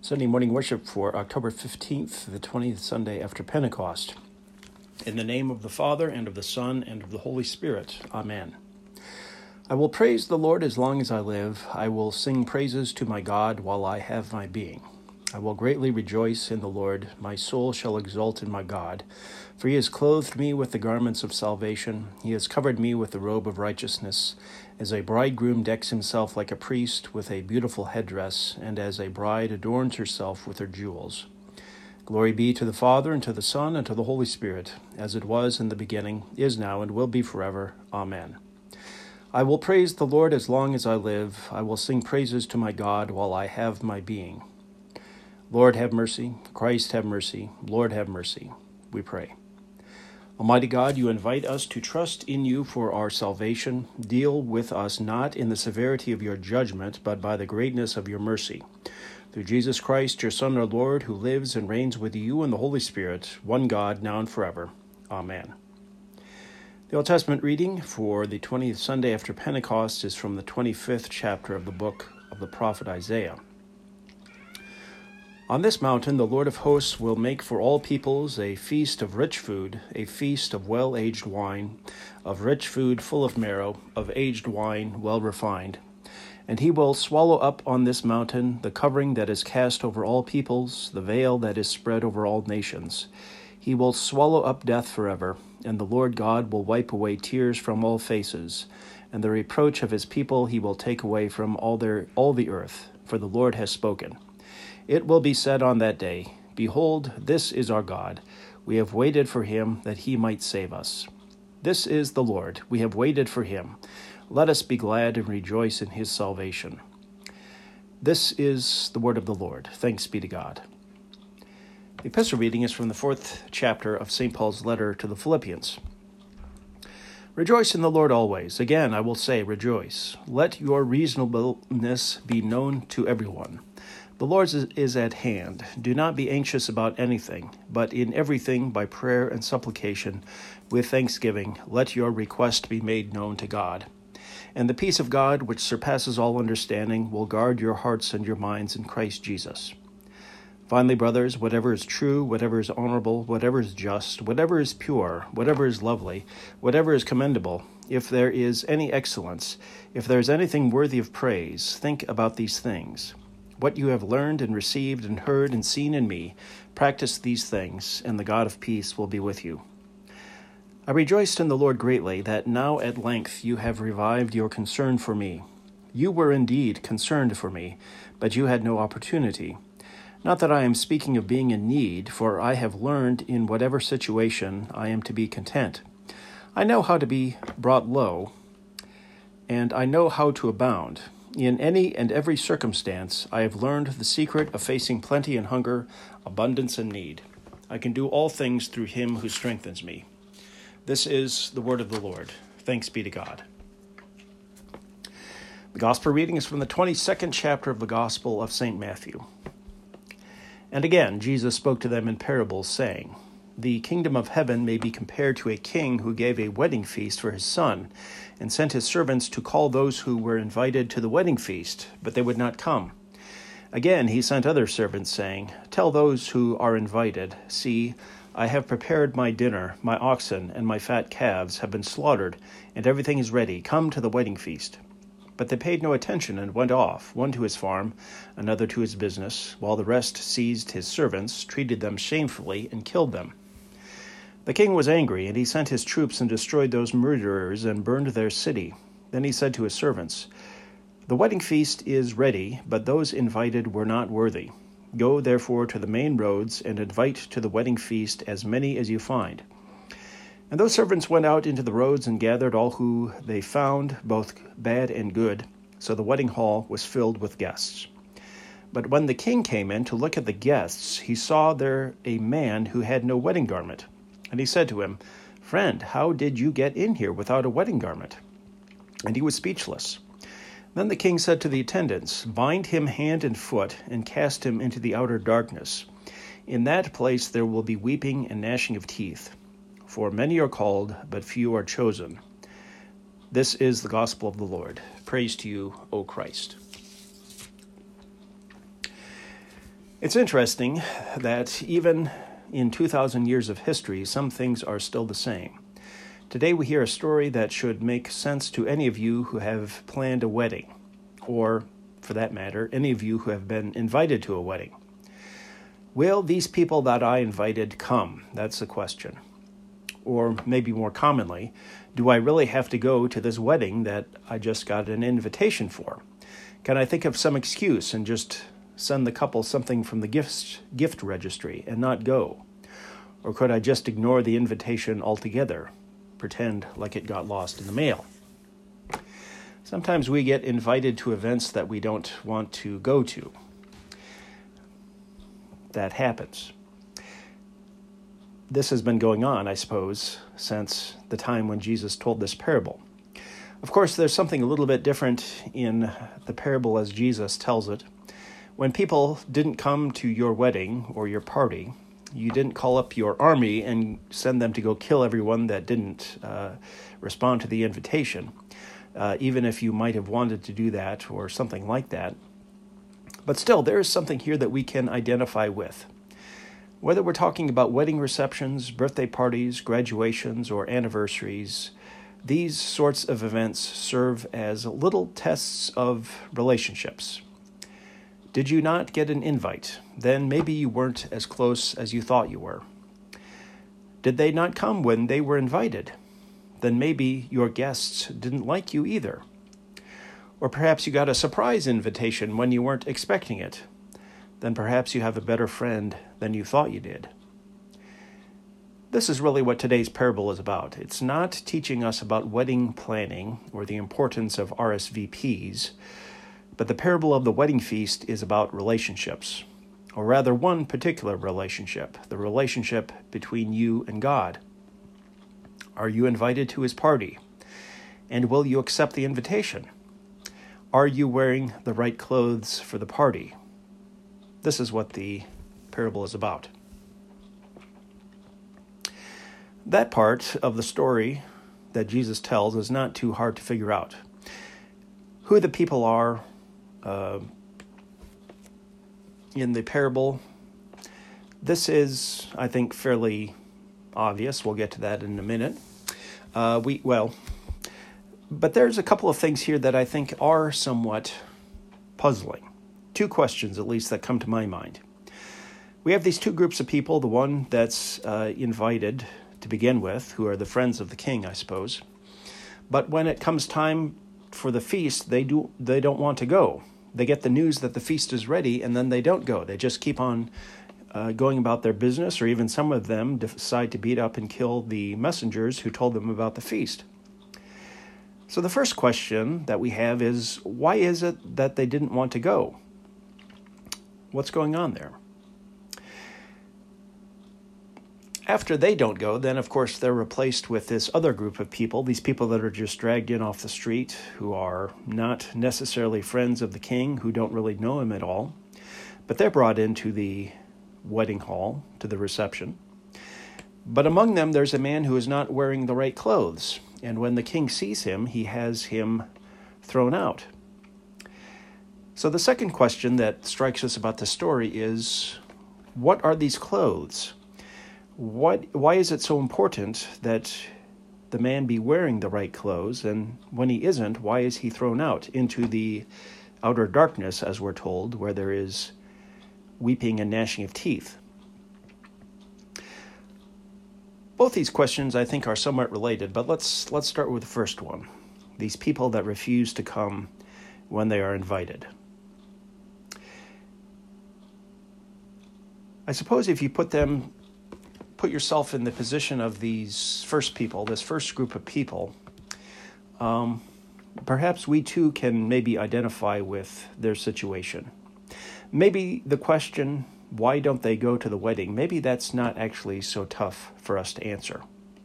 Sunday morning worship for October 15th, the 20th Sunday after Pentecost. In the name of the Father, and of the Son, and of the Holy Spirit. Amen. I will praise the Lord as long as I live. I will sing praises to my God while I have my being. I will greatly rejoice in the Lord. My soul shall exult in my God. For he has clothed me with the garments of salvation. He has covered me with the robe of righteousness. As a bridegroom decks himself like a priest with a beautiful headdress, and as a bride adorns herself with her jewels. Glory be to the Father, and to the Son, and to the Holy Spirit, as it was in the beginning, is now, and will be forever. Amen. I will praise the Lord as long as I live. I will sing praises to my God while I have my being. Lord, have mercy. Christ, have mercy. Lord, have mercy. We pray. Almighty God, you invite us to trust in you for our salvation. Deal with us not in the severity of your judgment, but by the greatness of your mercy. Through Jesus Christ, your Son, our Lord, who lives and reigns with you in the Holy Spirit, one God, now and forever. Amen. The Old Testament reading for the 20th Sunday after Pentecost is from the 25th chapter of the book of the prophet Isaiah. On this mountain the Lord of hosts will make for all peoples a feast of rich food, a feast of well-aged wine, of rich food full of marrow, of aged wine well refined. And he will swallow up on this mountain the covering that is cast over all peoples, the veil that is spread over all nations. He will swallow up death forever, and the Lord God will wipe away tears from all faces, and the reproach of his people he will take away from all the earth, for the Lord has spoken. It will be said on that day, Behold, this is our God. We have waited for him that he might save us. This is the Lord. We have waited for him. Let us be glad and rejoice in his salvation. This is the word of the Lord. Thanks be to God. The epistle reading is from the 4th chapter of St. Paul's letter to the Philippians. Rejoice in the Lord always. Again, I will say, rejoice. Let your reasonableness be known to everyone. The Lord is at hand. Do not be anxious about anything, but in everything, by prayer and supplication, with thanksgiving, let your request be made known to God. And the peace of God, which surpasses all understanding, will guard your hearts and your minds in Christ Jesus. Finally, brothers, whatever is true, whatever is honorable, whatever is just, whatever is pure, whatever is lovely, whatever is commendable, if there is any excellence, if there is anything worthy of praise, think about these things. What you have learned and received and heard and seen in me, practice these things, and the God of peace will be with you. I rejoiced in the Lord greatly that now at length you have revived your concern for me. You were indeed concerned for me, but you had no opportunity. Not that I am speaking of being in need, for I have learned in whatever situation I am to be content. I know how to be brought low, and I know how to abound. In any and every circumstance, I have learned the secret of facing plenty and hunger, abundance and need. I can do all things through him who strengthens me. This is the word of the Lord. Thanks be to God. The Gospel reading is from the 22nd chapter of the Gospel of St. Matthew. And again, Jesus spoke to them in parables, saying, The kingdom of heaven may be compared to a king who gave a wedding feast for his son, and sent his servants to call those who were invited to the wedding feast, but they would not come. Again he sent other servants, saying, Tell those who are invited, See, I have prepared my dinner, my oxen and my fat calves have been slaughtered, and everything is ready. Come to the wedding feast. But they paid no attention and went off, one to his farm, another to his business, while the rest seized his servants, treated them shamefully, and killed them. The king was angry, and he sent his troops and destroyed those murderers and burned their city. Then he said to his servants, The wedding feast is ready, but those invited were not worthy. Go therefore to the main roads and invite to the wedding feast as many as you find. And those servants went out into the roads and gathered all who they found, both bad and good. So the wedding hall was filled with guests. But when the king came in to look at the guests, he saw there a man who had no wedding garment. And he said to him, Friend, how did you get in here without a wedding garment? And he was speechless. Then the king said to the attendants, Bind him hand and foot, and cast him into the outer darkness. In that place there will be weeping and gnashing of teeth. For many are called, but few are chosen. This is the gospel of the Lord. Praise to you, O Christ. It's interesting that even in 2,000 years of history, some things are still the same. Today we hear a story that should make sense to any of you who have planned a wedding, or, for that matter, any of you who have been invited to a wedding. Will these people that I invited come? That's the question. Or maybe more commonly, do I really have to go to this wedding that I just got an invitation for? Can I think of some excuse and just send the couple something from the gift registry and not go? Or could I just ignore the invitation altogether, pretend like it got lost in the mail? Sometimes we get invited to events that we don't want to go to. That happens. This has been going on, I suppose, since the time when Jesus told this parable. Of course, there's something a little bit different in the parable as Jesus tells it. When people didn't come to your wedding or your party, you didn't call up your army and send them to go kill everyone that didn't respond to the invitation, even if you might have wanted to do that or something like that. But still, there is something here that we can identify with. Whether we're talking about wedding receptions, birthday parties, graduations, or anniversaries, these sorts of events serve as little tests of relationships. Did you not get an invite? Then maybe you weren't as close as you thought you were. Did they not come when they were invited? Then maybe your guests didn't like you either. Or perhaps you got a surprise invitation when you weren't expecting it. Then perhaps you have a better friend than you thought you did. This is really what today's parable is about. It's not teaching us about wedding planning or the importance of RSVPs, but the parable of the wedding feast is about relationships, or rather one particular relationship, the relationship between you and God. Are you invited to his party? And will you accept the invitation? Are you wearing the right clothes for the party? This is what the parable is about. That part of the story that Jesus tells is not too hard to figure out. Who the people are in the parable, this is, I think, fairly obvious. We'll get to that in a minute. But there's a couple of things here that I think are somewhat puzzling. Two questions, at least, that come to my mind. We have these two groups of people, the one that's invited to begin with, who are the friends of the king, I suppose. But when it comes time for the feast, they don't want to go. They get the news that the feast is ready, and then they don't go. They just keep on going about their business, or even some of them decide to beat up and kill the messengers who told them about the feast. So the first question that we have is, why is it that they didn't want to go? What's going on there? After they don't go, then of course they're replaced with this other group of people, these people that are just dragged in off the street, who are not necessarily friends of the king, who don't really know him at all, but they're brought into the wedding hall, to the reception. But among them, there's a man who is not wearing the right clothes, and when the king sees him, he has him thrown out. So the second question that strikes us about the story is, what are these clothes? Why is it so important that the man be wearing the right clothes, and when he isn't, why is he thrown out into the outer darkness, as we're told, where there is weeping and gnashing of teeth? Both these questions, I think, are somewhat related, but let's start with the first one. These people that refuse to come when they are invited. I suppose if you put yourself in the position of these first people, this first group of people, perhaps we too can maybe identify with their situation. Maybe the question, why don't they go to the wedding? Maybe that's not actually so tough for us to answer.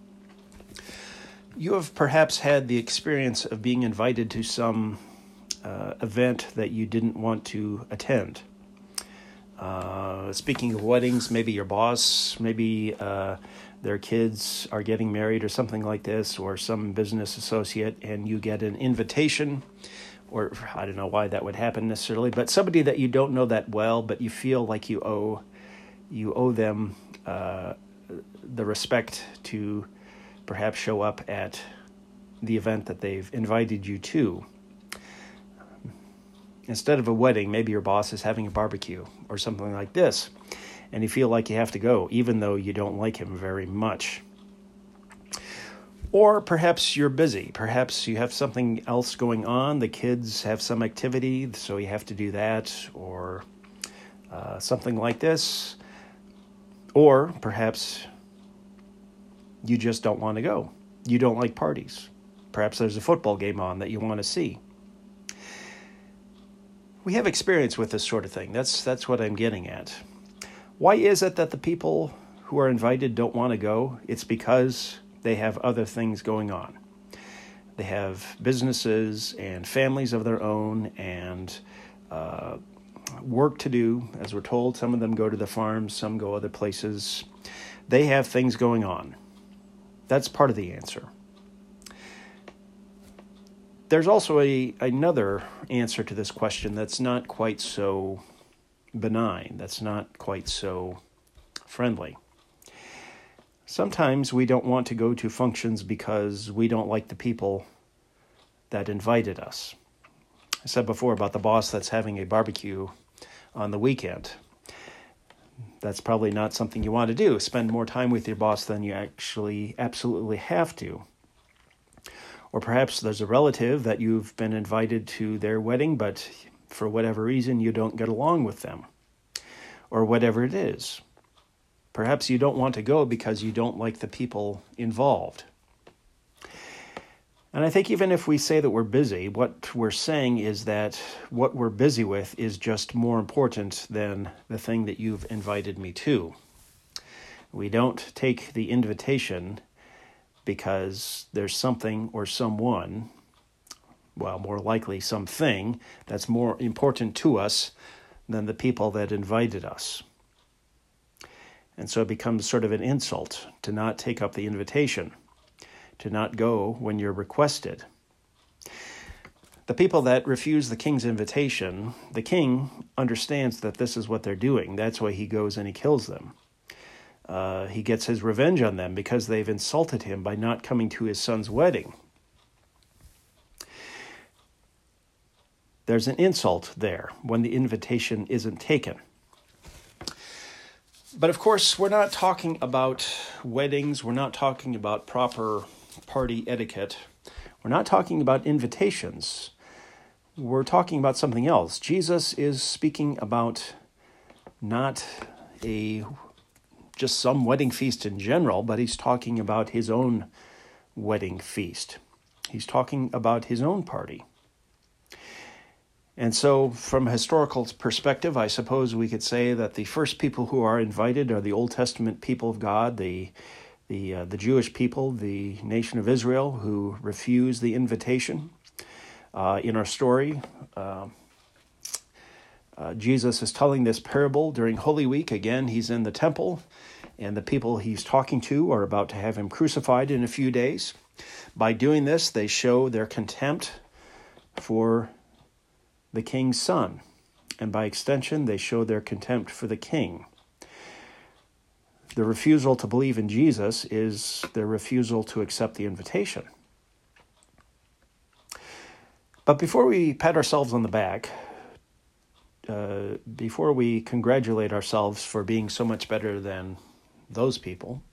You have perhaps had the experience of being invited to some event that you didn't want to attend. Speaking of weddings, maybe your boss, maybe their kids are getting married or something like this, or some business associate, and you get an invitation or I don't know why that would happen necessarily, but somebody that you don't know that well, but you feel like you owe them the respect to perhaps show up at the event that they've invited you to. Instead of a wedding, maybe your boss is having a barbecue or something like this, and you feel like you have to go, even though you don't like him very much. Or perhaps you're busy. Perhaps you have something else going on. The kids have some activity, so you have to do that, or something like this. Or perhaps you just don't want to go. You don't like parties. Perhaps there's a football game on that you want to see. We have experience with this sort of thing. That's what I'm getting at. Why is it that the people who are invited don't want to go? It's because they have other things going on. They have businesses and families of their own and work to do. As we're told, some of them go to the farms, some go other places. They have things going on. That's part of the answer. There's also another answer to this question that's not quite so benign, that's not quite so friendly. Sometimes we don't want to go to functions because we don't like the people that invited us. I said before about the boss that's having a barbecue on the weekend. That's probably not something you want to do, spend more time with your boss than you actually absolutely have to. Or perhaps there's a relative that you've been invited to their wedding, but for whatever reason you don't get along with them, or whatever it is. Perhaps you don't want to go because you don't like the people involved. And I think even if we say that we're busy, what we're saying is that what we're busy with is just more important than the thing that you've invited me to. We don't take the invitation because there's something or someone, well, more likely something, that's more important to us than the people that invited us. And so it becomes sort of an insult to not take up the invitation, to not go when you're requested. The people that refuse the king's invitation, the king understands that this is what they're doing. That's why he goes and he kills them. He gets his revenge on them because they've insulted him by not coming to his son's wedding. There's an insult there when the invitation isn't taken. But of course, we're not talking about weddings. We're not talking about proper party etiquette. We're not talking about invitations. We're talking about something else. Jesus is speaking about not just some wedding feast in general, but he's talking about his own wedding feast. He's talking about his own party. And so from a historical perspective, I suppose we could say that the first people who are invited are the Old Testament people of God, the Jewish people, the nation of Israel, who refused the invitation. In our story, Jesus is telling this parable during Holy Week. Again, he's in the temple, and the people he's talking to are about to have him crucified in a few days. By doing this, they show their contempt for the king's son, and by extension, they show their contempt for the king. The refusal to believe in Jesus is their refusal to accept the invitation. But before we pat ourselves on the back, before we congratulate ourselves for being so much better than those people,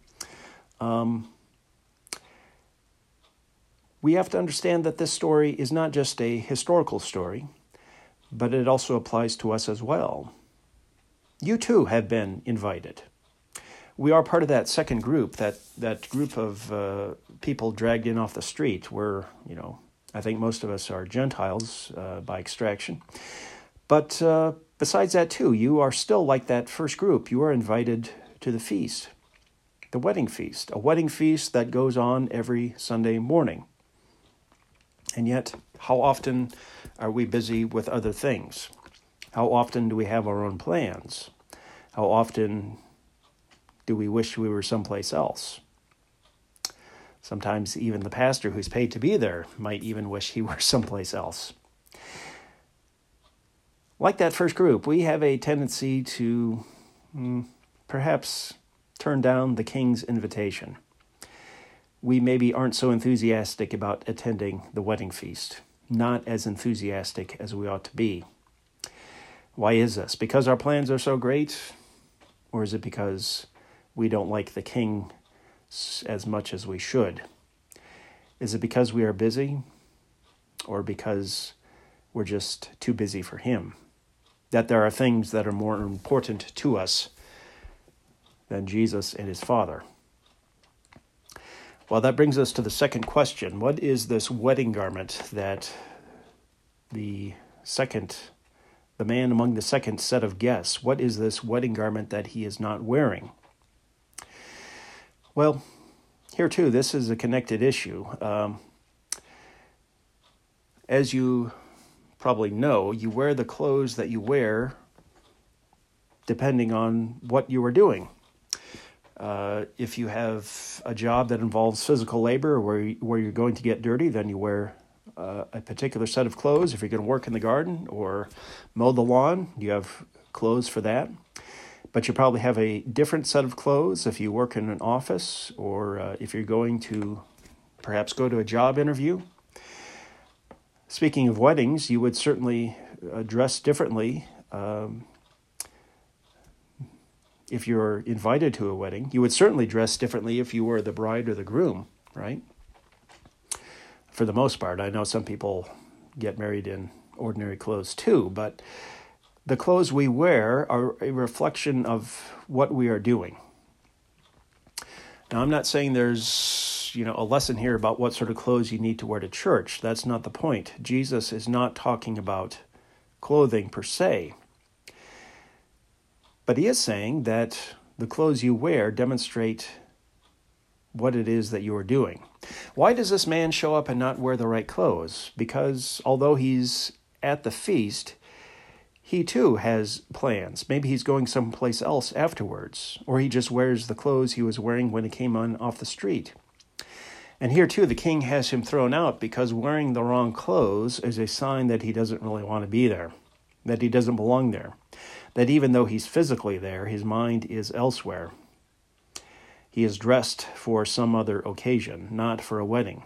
we have to understand that this story is not just a historical story, but it also applies to us as well. You too have been invited. We are part of that second group, that group of people dragged in off the street where, I think most of us are Gentiles by extraction. But besides that too, you are still like that first group. You are invited to the feast, the wedding feast, a wedding feast that goes on every Sunday morning. And yet, how often are we busy with other things? How often do we have our own plans? How often do we wish we were someplace else? Sometimes even the pastor who's paid to be there might even wish he were someplace else. Like that first group, we have a tendency to perhaps turn down the king's invitation. We maybe aren't so enthusiastic about attending the wedding feast, not as enthusiastic as we ought to be. Why is this? Because our plans are so great? Or is it because we don't like the king as much as we should? Is it because we are busy? Or because we're just too busy for him? That there are things that are more important to us than Jesus and his Father? Well, that brings us to the second question. What is this wedding garment that the man among the second set of guests, what is this wedding garment that he is not wearing? Well, here too, this is a connected issue. As you probably know, you wear the clothes that you wear depending on what you are doing. If you have a job that involves physical labor where you're going to get dirty, then you wear a particular set of clothes. If you're going to work in the garden or mow the lawn, you have clothes for that. But you probably have a different set of clothes if you work in an office or if you're going to perhaps go to a job interview. Speaking of weddings, you would certainly dress differently. If you're invited to a wedding, you would certainly dress differently if you were the bride or the groom, right? For the most part. I know some people get married in ordinary clothes too, but the clothes we wear are a reflection of what we are doing. Now, I'm not saying there's, a lesson here about what sort of clothes you need to wear to church. That's not the point. Jesus is not talking about clothing per se. But he is saying that the clothes you wear demonstrate what it is that you are doing. Why does this man show up and not wear the right clothes? Because although he's at the feast, he too has plans. Maybe he's going someplace else afterwards, or he just wears the clothes he was wearing when he came off the street. And here too, the king has him thrown out because wearing the wrong clothes is a sign that he doesn't really want to be there, that he doesn't belong there. That even though he's physically there, his mind is elsewhere. He is dressed for some other occasion, not for a wedding.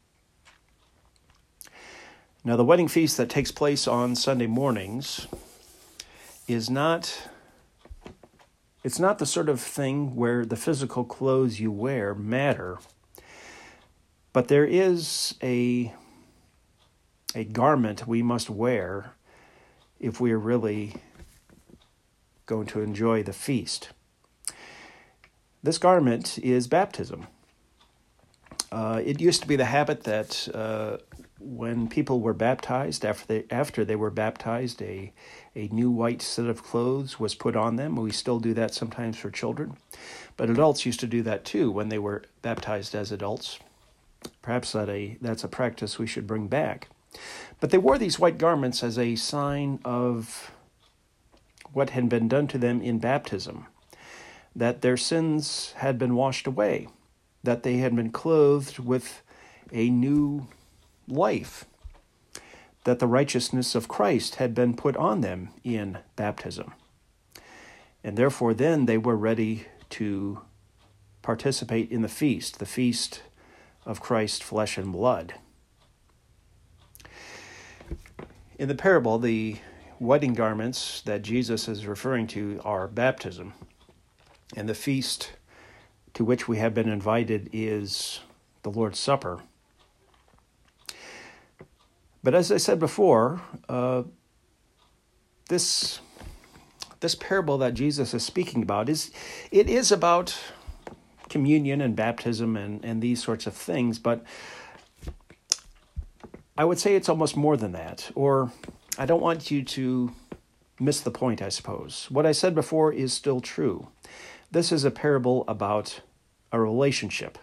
Now, the wedding feast that takes place on Sunday mornings it's not the sort of thing where the physical clothes you wear matter, but there is a garment we must wear if we are really going to enjoy the feast. This garment is baptism. It used to be the habit that when people were baptized, after they were baptized, a new white set of clothes was put on them. We still do that sometimes for children. But adults used to do that too when they were baptized as adults. Perhaps that's a practice we should bring back. But they wore these white garments as a sign of what had been done to them in baptism, that their sins had been washed away, that they had been clothed with a new life, that the righteousness of Christ had been put on them in baptism. And therefore then they were ready to participate in the feast of Christ's flesh and blood. In the parable, the wedding garments that Jesus is referring to are baptism, and the feast to which we have been invited is the Lord's Supper. But as I said before, this parable that Jesus is speaking about is about communion and baptism and these sorts of things, but I would say it's almost more than that, or I don't want you to miss the point, I suppose. What I said before is still true. This is a parable about a relationship.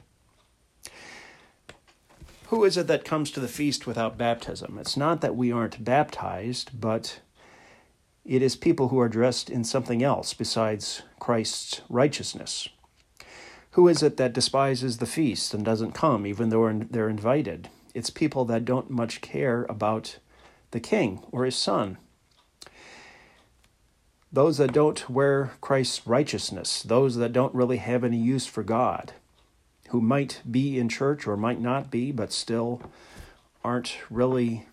Who is it that comes to the feast without baptism? It's not that we aren't baptized, but it is people who are dressed in something else besides Christ's righteousness. Who is it that despises the feast and doesn't come even though they're invited? It's people that don't much care about the king or his son. those that don't wear Christ's righteousness, those that don't really have any use for God, who might be in church or might not be, but still aren't really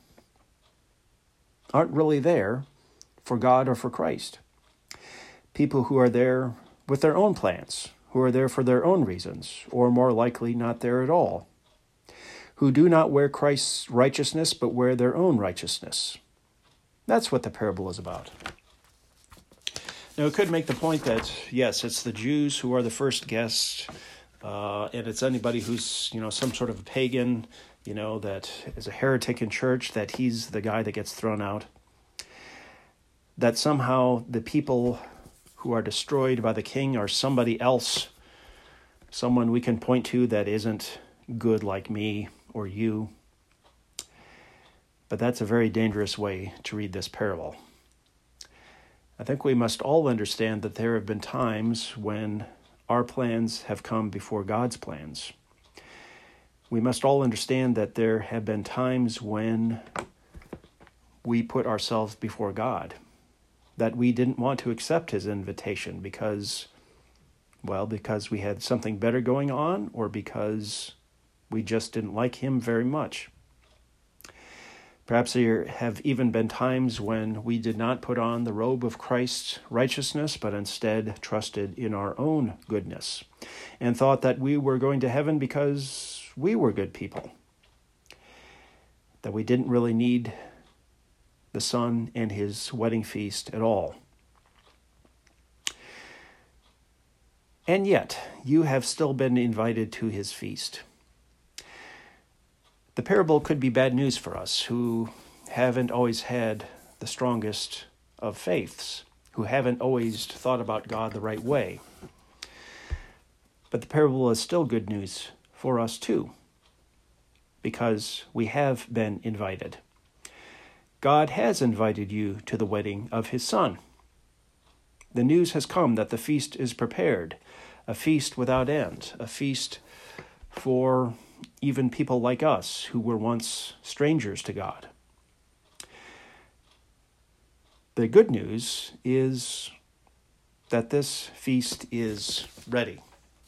there for God or for Christ. People who are there with their own plans, who are there for their own reasons, or more likely not there at all, who do not wear Christ's righteousness but wear their own righteousness. That's what the parable is about. Now, it could make the point that, yes, it's the Jews who are the first guests, and it's anybody who's, some sort of a pagan, that is a heretic in church, that he's the guy that gets thrown out. That somehow the people who are destroyed by the king are somebody else, someone we can point to that isn't good like me or you. But that's a very dangerous way to read this parable. I think we must all understand that there have been times when our plans have come before God's plans. We must all understand that there have been times when we put ourselves before God, that we didn't want to accept his invitation because we had something better going on, or because we just didn't like him very much. Perhaps there have even been times when we did not put on the robe of Christ's righteousness, but instead trusted in our own goodness and thought that we were going to heaven because we were good people, that we didn't really need the Son and his wedding feast at all. And yet, you have still been invited to his feast. The parable could be bad news for us who haven't always had the strongest of faiths, who haven't always thought about God the right way. But the parable is still good news for us too, because we have been invited. God has invited you to the wedding of his Son. The news has come that the feast is prepared, a feast without end, a feast for even people like us who were once strangers to God. The good news is that this feast is ready.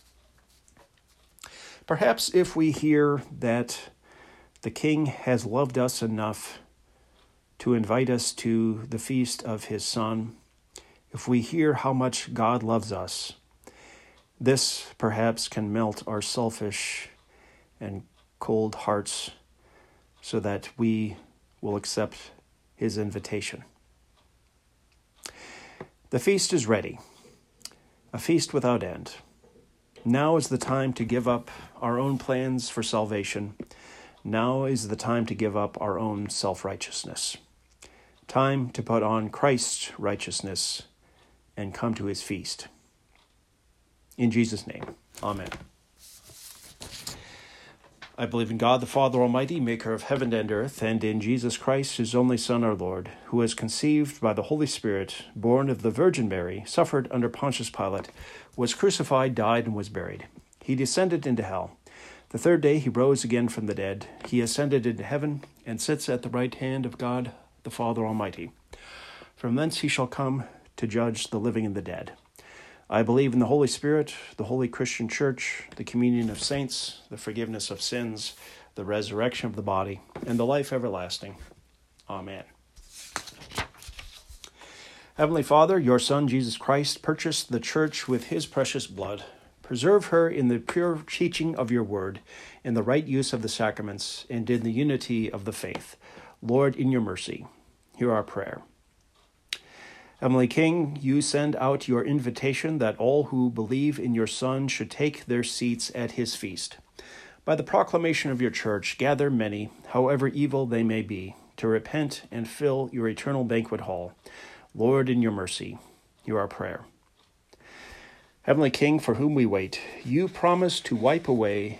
Perhaps if we hear that the King has loved us enough to invite us to the feast of his Son, if we hear how much God loves us, this perhaps can melt our selfish and cold hearts so that we will accept his invitation. The feast is ready, a feast without end. Now is the time to give up our own plans for salvation. Now is the time to give up our own self-righteousness. Time to put on Christ's righteousness and come to his feast. In Jesus' name, amen. I believe in God, the Father Almighty, maker of heaven and earth, and in Jesus Christ, his only Son, our Lord, who was conceived by the Holy Spirit, born of the Virgin Mary, suffered under Pontius Pilate, was crucified, died, and was buried. He descended into hell. The third day he rose again from the dead. He ascended into heaven and sits at the right hand of God, the Father Almighty. From thence he shall come to judge the living and the dead. I believe in the Holy Spirit, the holy Christian Church, the communion of saints, the forgiveness of sins, the resurrection of the body, and the life everlasting. Amen. Heavenly Father, your Son, Jesus Christ, purchased the church with his precious blood. Preserve her in the pure teaching of your word, in the right use of the sacraments, and in the unity of the faith. Lord, in your mercy, hear our prayer. Heavenly King, you send out your invitation that all who believe in your Son should take their seats at his feast. By the proclamation of your church, gather many, however evil they may be, to repent and fill your eternal banquet hall. Lord, in your mercy, hear our prayer. Heavenly King, for whom we wait, you promise to wipe away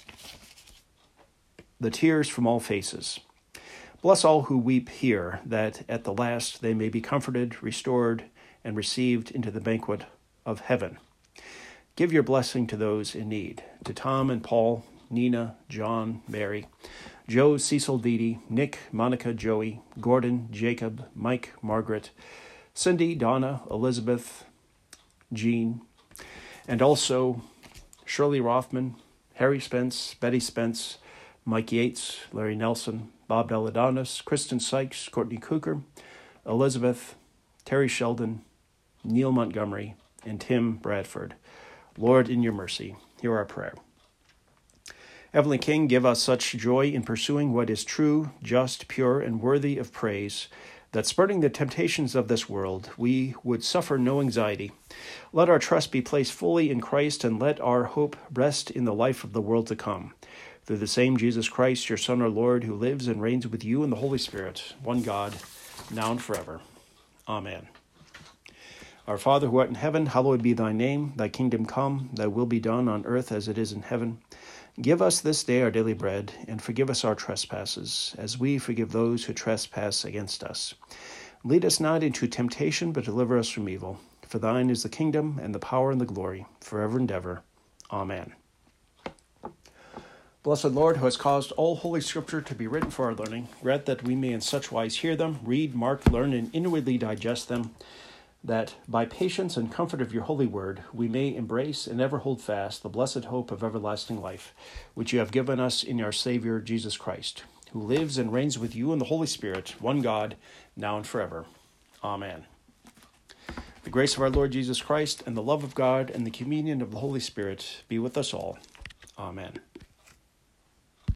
the tears from all faces. Bless all who weep here, that at the last they may be comforted, restored, and received into the banquet of heaven. Give your blessing to those in need, to Tom and Paul, Nina, John, Mary, Joe, Cecil, Dee Dee, Nick, Monica, Joey, Gordon, Jacob, Mike, Margaret, Cindy, Donna, Elizabeth, Jean, and also Shirley Rothman, Harry Spence, Betty Spence, Mike Yates, Larry Nelson, Bob Deladonis, Kristen Sykes, Courtney Cooker, Elizabeth, Terry Sheldon, Neil Montgomery, and Tim Bradford. Lord, in your mercy, hear our prayer. Heavenly King, give us such joy in pursuing what is true, just, pure, and worthy of praise, that spurning the temptations of this world, we would suffer no anxiety. Let our trust be placed fully in Christ, and let our hope rest in the life of the world to come. Through the same Jesus Christ, your Son, our Lord, who lives and reigns with you in the Holy Spirit, one God, now and forever. Amen. Our Father, who art in heaven, hallowed be thy name. Thy kingdom come, thy will be done on earth as it is in heaven. Give us this day our daily bread, and forgive us our trespasses, as we forgive those who trespass against us. Lead us not into temptation, but deliver us from evil. For thine is the kingdom, and the power, and the glory, forever and ever. Amen. Blessed Lord, who has caused all holy Scripture to be written for our learning, grant that we may in such wise hear them, read, mark, learn, and inwardly digest them, that by patience and comfort of your holy word, we may embrace and ever hold fast the blessed hope of everlasting life, which you have given us in our Savior, Jesus Christ, who lives and reigns with you in the Holy Spirit, one God, now and forever. Amen. The grace of our Lord Jesus Christ, and the love of God, and the communion of the Holy Spirit be with us all. Amen.